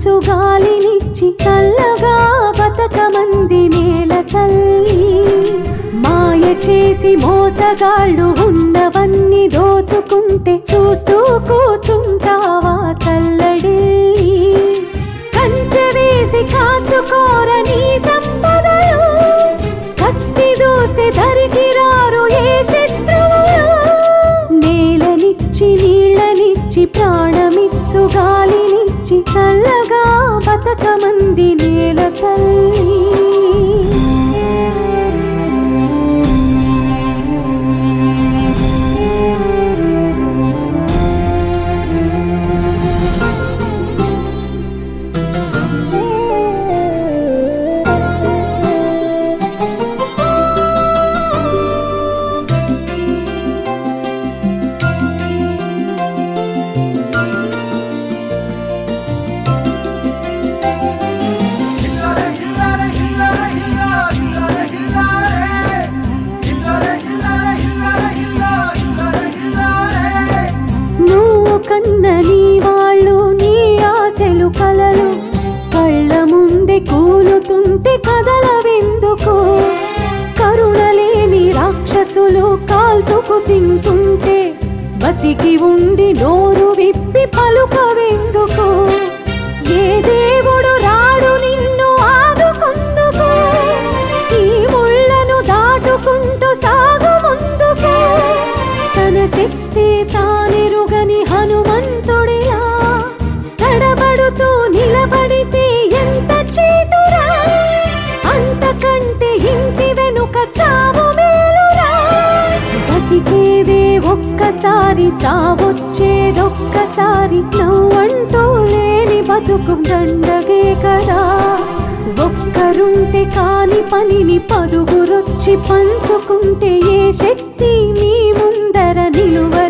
ప్రాణమిచ్చు గాలినిచ్చి చల్లగా బతకమంది నేల తల్లి. మాయ చేసి మోసగాళ్ళు ఉన్నవన్నీ దోచుకుంటే చూస్తూ కూచుంటావా తల్లడిల్లి. కంచె వేసి కాచుకోర నీ సంపదలు, కత్తి దూస్తే ధరికి రారు ఏ శత్రువులు. నేలనిచ్చి నీళ్ళనిచ్చి ప్రాణమిచ్చు గాలినిచ్చి చల్లగా బతకమంది నేల తల్లి. కన్న నీ వాళ్ళు నీ ఆశలు కలలు కళ్ళ ముందే కూలుతుంటే కదలవెందుకు. కరుణలేని రాక్షసులు కాల్చుకు తింటుంటే బతికి ఉండి నోరు విప్పి పలుకవెందుకు. ఏ దేవుడు రాడు నిన్ను ఆదుకుందుకు, ఈ ముళ్ళను దాటుకుంటూ సాగు ముందుకు. తన శక్తి తానెరుగని హనుమంతుడిలా తడబడుతూ నిలబడితే ఎంత చేతురా. అంతకంటే ఇంటి వెనుక చావు మేలురా. బతికేదే ఒక్కసారి, చావొచ్చేదొక్కసారి. నవ్వంటూ లేని బతుకు దండగే కదా. ఒక్కరుంటే కాని పనిని పదుగురొచ్చి పంచుకుంటే ఏ శక్తి నీ ముందర నిలువ